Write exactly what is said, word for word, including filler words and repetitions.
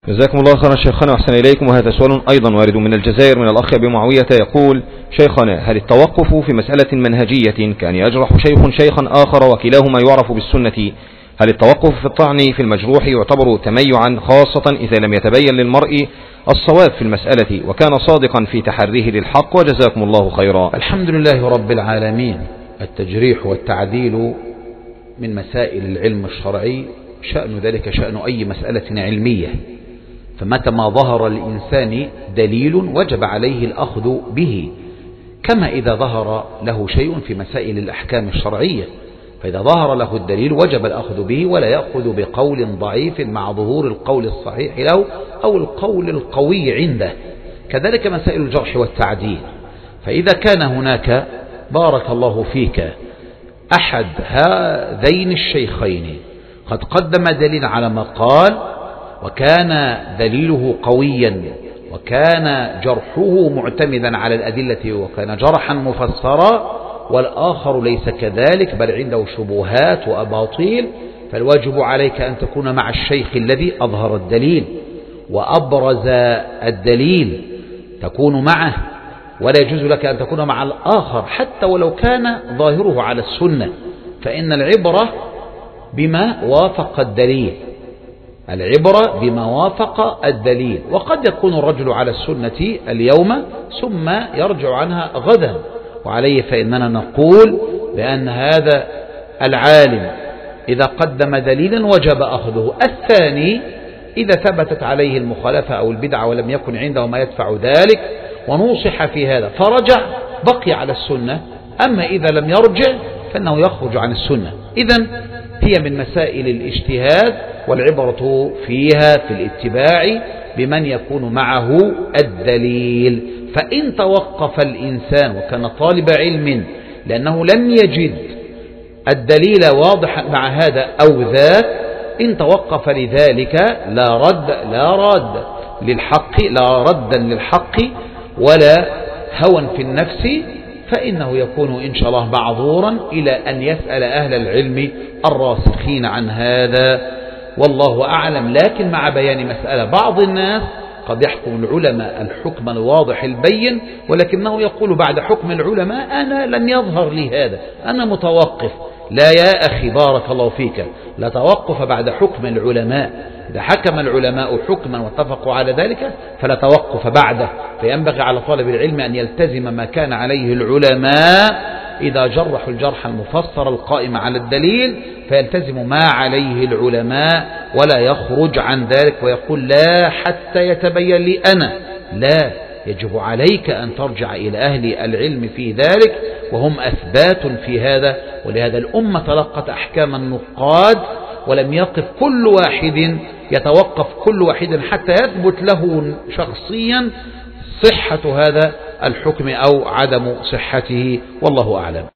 جزاكم الله خيرا شيخنا وأحسن إليكم. وهذا سؤال أيضا وارد من الجزائر من الأخ أبي معاوية يقول: شيخنا، هل التوقف في مسألة منهجية كان يجرح شيخ شيخا آخر وكلاهما يعرف بالسنة، هل التوقف في الطعن في المجروح يعتبر تميعا، خاصة إذا لم يتبين للمرء الصواب في المسألة وكان صادقا في تحريه للحق؟ وجزاكم الله خيرا. الحمد لله رب العالمين. التجريح والتعديل من مسائل العلم الشرعي، شأن ذلك شأن أي مسألة علمية، فمتى ما ظهر الإنسان دليل وجب عليه الأخذ به، كما إذا ظهر له شيء في مسائل الأحكام الشرعية، فإذا ظهر له الدليل وجب الأخذ به، ولا يأخذ بقول ضعيف مع ظهور القول الصحيح له أو القول القوي عنده. كذلك مسائل الجرح والتعديل، فإذا كان هناك بارك الله فيك أحد هذين الشيخين قد قدم دليل على ما قال وكان دليله قويا وكان جرحه معتمدا على الأدلة وكان جرحا مفسرا، والآخر ليس كذلك بل عنده شبهات وأباطيل، فالواجب عليك أن تكون مع الشيخ الذي أظهر الدليل وأبرز الدليل، تكون معه، ولا يجوز لك أن تكون مع الآخر حتى ولو كان ظاهره على السنة، فإن العبرة بما وافق الدليل، العبرة بما وافق الدليل. وقد يكون الرجل على السنة اليوم ثم يرجع عنها غدا، وعليه فإننا نقول بأن هذا العالم إذا قدم دليلا وجب أخذه. الثاني إذا ثبتت عليه المخالفة أو البدعة ولم يكن عنده ما يدفع ذلك ونوصح في هذا فرجع بقي على السنة، أما إذا لم يرجع فإنه يخرج عن السنة. إذن هي من مسائل الاجتهاد، والعبرة فيها في الاتباع بمن يكون معه الدليل. فإن توقف الإنسان وكان طالب علم لأنه لم يجد الدليل واضحا مع هذا أو ذاك، إن توقف لذلك لا رد لا رد للحق لا ردا للحق ولا هوى في النفس، فإنه يكون إن شاء الله معذورا إلى أن يسأل أهل العلم الراسخين عن هذا، والله أعلم. لكن مع بيان مسألة، بعض الناس قد يحكم العلماء الحكم الواضح البين ولكنه يقول بعد حكم العلماء أنا لم يظهر لي هذا، أنا متوقف. لا يا أخي بارك الله فيك، لا توقف بعد حكم العلماء. إذا حكم العلماء حكما واتفقوا على ذلك فلا توقف بعده، فينبغي على طالب العلم أن يلتزم ما كان عليه العلماء إذا جرحوا الجرح المفسر القائم على الدليل، فيلتزم ما عليه العلماء ولا يخرج عن ذلك ويقول لا حتى يتبين لي أنا. لا، يجب عليك أن ترجع إلى أهل العلم في ذلك وهم أثبات في هذا. ولهذا الأمة تلقت أحكام النقاد، ولم يقف كل واحد يتوقف كل واحد حتى يثبت له شخصيا صحة هذا الحكم أو عدم صحته، والله أعلم.